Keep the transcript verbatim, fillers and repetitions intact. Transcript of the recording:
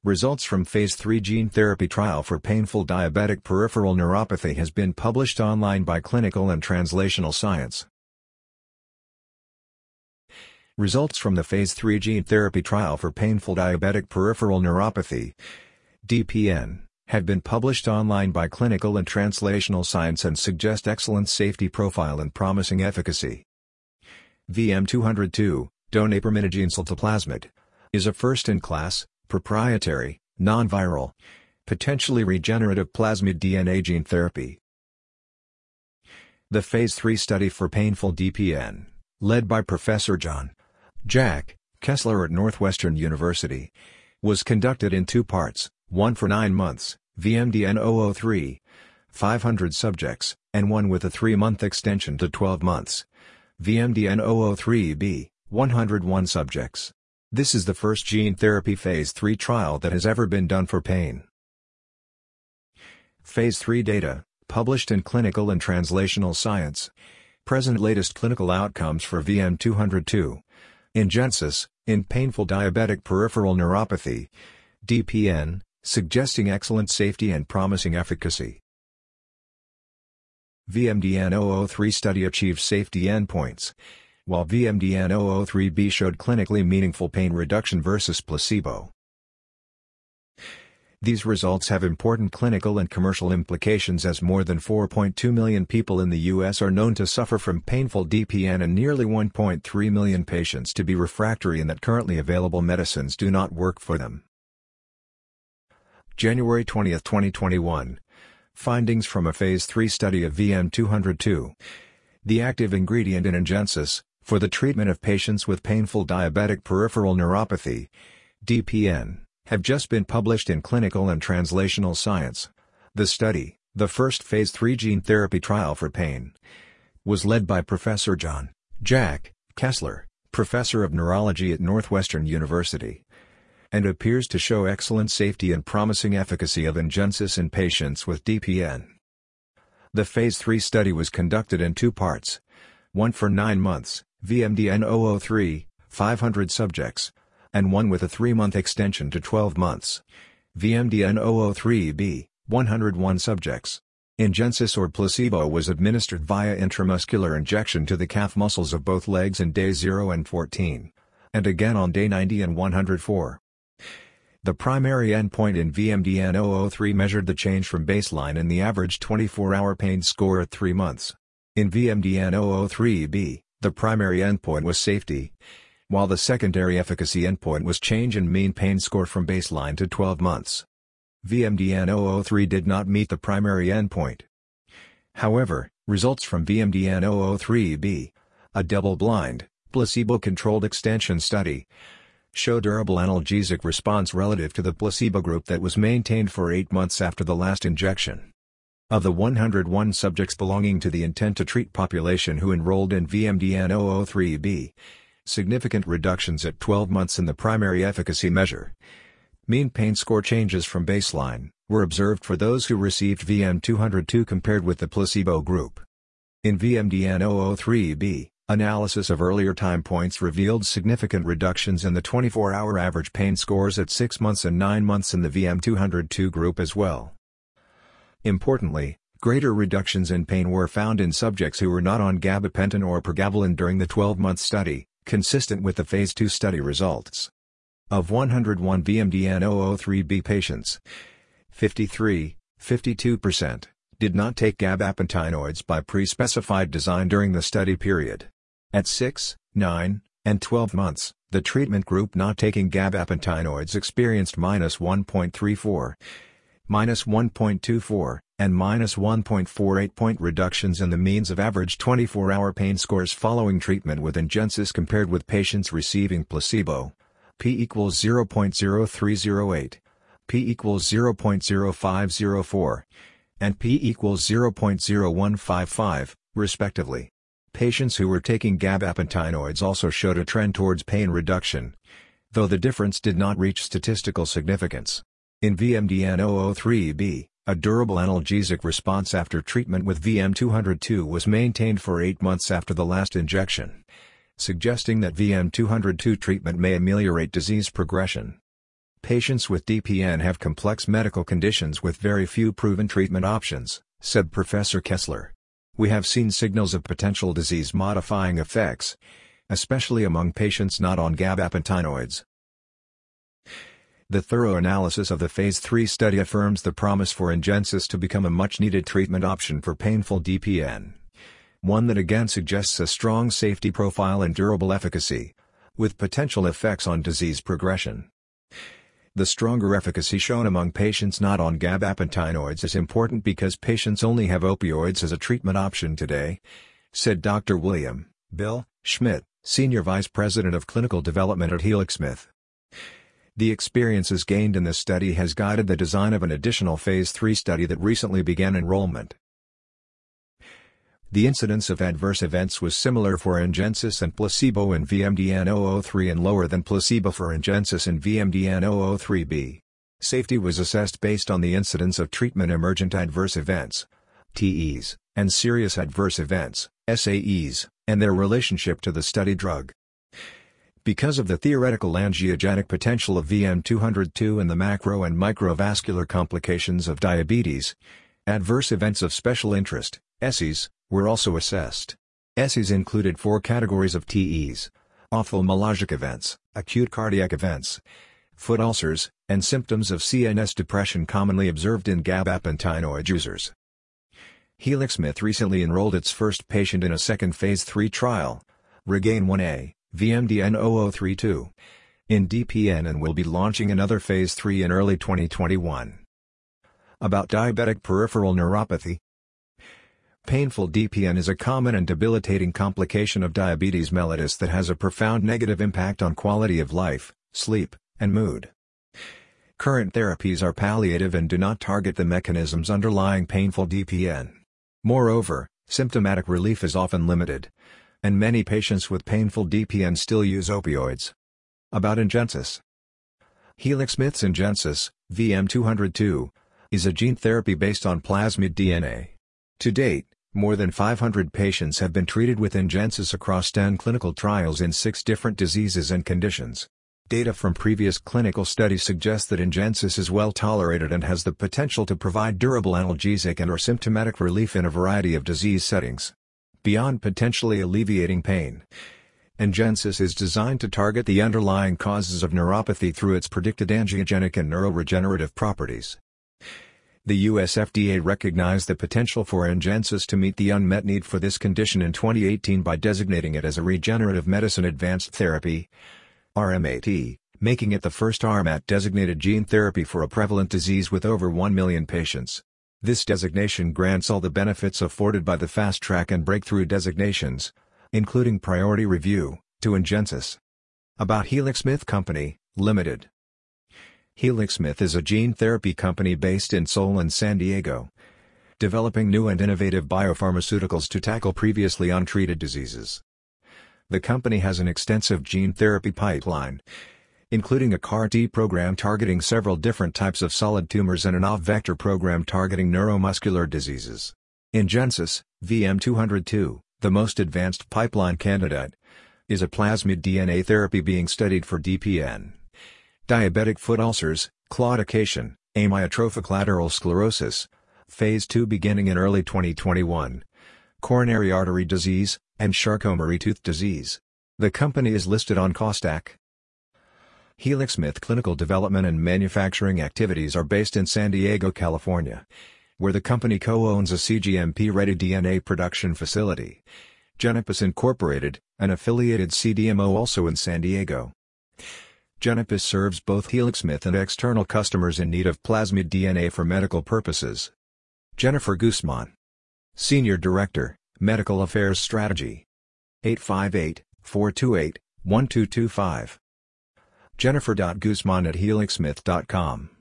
Results from Phase three gene therapy trial for painful diabetic peripheral neuropathy has been published online by Clinical and Translational Science. Results from the Phase three gene therapy trial for painful diabetic peripheral neuropathy, D P N, have been published online by Clinical and Translational Science and suggest excellent safety profile and promising efficacy. V M two oh two, donaprumenogene ciltaplasmid, is a first-in-class, proprietary, non-viral, potentially regenerative plasmid D N A gene therapy. The Phase three study for painful D P N, led by Professor John Jack Kessler at Northwestern University, was conducted in two parts, one for nine months, V M D N zero zero three, five hundred subjects, and one with a three-month extension to twelve months, V M D N zero zero three B, one hundred one subjects. This is the first gene therapy Phase three trial that has ever been done for pain. Phase three data, published in Clinical and Translational Science. Present latest clinical outcomes for V M two oh two. Ingensis, in painful diabetic peripheral neuropathy, D P N, suggesting excellent safety and promising efficacy. V M D N zero zero three study achieved safety endpoints, while V M D N zero zero three B showed clinically meaningful pain reduction versus placebo. These results have important clinical and commercial implications as more than four point two million people in the U S are known to suffer from painful D P N and nearly one point three million patients to be refractory and that currently available medicines do not work for them. January twentieth twenty twenty-one. Findings from a Phase three study of V M two oh two. The active ingredient in Ingensis, for the treatment of patients with painful diabetic peripheral neuropathy, D P N, have just been published in Clinical and Translational Science. The study, the first Phase three gene therapy trial for pain, was led by Professor John Jack Kessler, Professor of Neurology at Northwestern University, and appears to show excellent safety and promising efficacy of Ingensis in patients with D P N. The Phase three study was conducted in two parts, one for nine months, V M D N zero zero three, five hundred subjects, and one with a three-month extension to twelve months, V M D N zero zero three B, one hundred one subjects. Ingensis or placebo was administered via intramuscular injection to the calf muscles of both legs on day zero and fourteen, and again on day ninety and one hundred four. The primary endpoint in V M D N zero zero three measured the change from baseline in the average twenty-four hour pain score at three months. In V M D N zero zero three B, the primary endpoint was safety, while the secondary efficacy endpoint was change in mean pain score from baseline to twelve months. V M D N zero zero three did not meet the primary endpoint. However, results from V M D N zero zero three B, a double-blind, placebo-controlled extension study, show durable analgesic response relative to the placebo group that was maintained for eight months after the last injection. Of the one hundred one subjects belonging to the intent-to-treat population who enrolled in V M D N zero zero three B, significant reductions at twelve months in the primary efficacy measure, mean pain score changes from baseline, were observed for those who received V M two oh two compared with the placebo group. In V M D N zero zero three B, analysis of earlier time points revealed significant reductions in the twenty-four hour average pain scores at six months and nine months in the V M two oh two group as well. Importantly, greater reductions in pain were found in subjects who were not on gabapentin or pregabalin during the twelve month study, consistent with the Phase two study results. Of one hundred one V M D N zero zero three B patients, fifty-three, fifty-two percent, did not take gabapentinoids by pre-specified design during the study period. At six, nine, and twelve months, the treatment group not taking gabapentinoids experienced minus one point three four, minus one point two four, and minus one point four eight point reductions in the means of average twenty-four hour pain scores following treatment with Ingensis compared with patients receiving placebo. P equals zero point zero three zero eight, P equals zero point zero five zero four, and P equals zero point zero one five five, respectively. Patients who were taking gabapentinoids also showed a trend towards pain reduction, though the difference did not reach statistical significance. In V M D N zero zero three B, a durable analgesic response after treatment with V M two oh two was maintained for eight months after the last injection, suggesting that V M two oh two treatment may ameliorate disease progression. Patients with D P N have complex medical conditions with very few proven treatment options, said Professor Kessler. We have seen signals of potential disease-modifying effects, especially among patients not on gabapentinoids. The thorough analysis of the phase three study affirms the promise for NGENSIS to become a much-needed treatment option for painful D P N. One that again suggests a strong safety profile and durable efficacy, with potential effects on disease progression. The stronger efficacy shown among patients not on gabapentinoids is important because patients only have opioids as a treatment option today, said Doctor William Bill Schmidt, Senior Vice President of Clinical Development at Helixsmith. The experiences gained in this study has guided the design of an additional phase three study that recently began enrollment. The incidence of adverse events was similar for NGENSIS and placebo in V M D N zero zero three and lower than placebo for NGENSIS in V M D N zero zero three B. Safety was assessed based on the incidence of treatment-emergent adverse events, T Es, and serious adverse events, S A Es, and their relationship to the study drug. Because of the theoretical angiogenic potential of V M two oh two and the macro and microvascular complications of diabetes, adverse events of special interest, S Es, were also assessed. S Es included four categories of T Es: ophthalmologic events, acute cardiac events, foot ulcers, and symptoms of C N S depression commonly observed in gabapentinoid users. Helixsmith recently enrolled its first patient in a second phase three trial, REGAIN one A, V M D N zero zero three two, in D P N and will be launching another phase three in early twenty twenty-one. About diabetic peripheral neuropathy. Painful D P N is a common and debilitating complication of diabetes mellitus that has a profound negative impact on quality of life, sleep, and mood. Current therapies are palliative and do not target the mechanisms underlying painful D P N. Moreover, symptomatic relief is often limited, and many patients with painful D P N still use opioids. About NGENSIS. Helixsmith's NGENSIS, V M two oh two, is a gene therapy based on plasmid D N A. To date, more than five hundred patients have been treated with NGENSIS across ten clinical trials in six different diseases and conditions. Data from previous clinical studies suggest that NGENSIS is well tolerated and has the potential to provide durable analgesic and/or symptomatic relief in a variety of disease settings. Beyond potentially alleviating pain, NGENSIS is designed to target the underlying causes of neuropathy through its predicted angiogenic and neuroregenerative properties. The U S F D A recognized the potential for NGENSIS to meet the unmet need for this condition in twenty eighteen by designating it as a Regenerative Medicine Advanced Therapy, R M A T, making it the first R M A T-designated gene therapy for a prevalent disease with over one million patients. This designation grants all the benefits afforded by the Fast Track and Breakthrough designations, including priority review, to NGENSIS. About Helixsmith Company, Limited. Helixsmith is a gene therapy company based in Seoul and San Diego, developing new and innovative biopharmaceuticals to tackle previously untreated diseases. The company has an extensive gene therapy pipeline, including a C A R T program targeting several different types of solid tumors and an O V vector program targeting neuromuscular diseases. NGENSIS, V M two oh two, the most advanced pipeline candidate, is a plasmid D N A therapy being studied for D P N. Diabetic foot ulcers, claudication, amyotrophic lateral sclerosis, phase two beginning in early twenty twenty-one, coronary artery disease, and Charcot-Marie-Tooth disease. The company is listed on Kostak. Helixsmith clinical development and manufacturing activities are based in San Diego, California, where the company co-owns a C G M P-ready D N A production facility. Genopis Incorporated, an affiliated C D M O also in San Diego. Genopis serves both Helixsmith and external customers in need of plasmid D N A for medical purposes. Jennifer Guzman, Senior Director, Medical Affairs Strategy. eight five eight, four two eight, one two two five. Jennifer dot Guzman at helixsmith dot com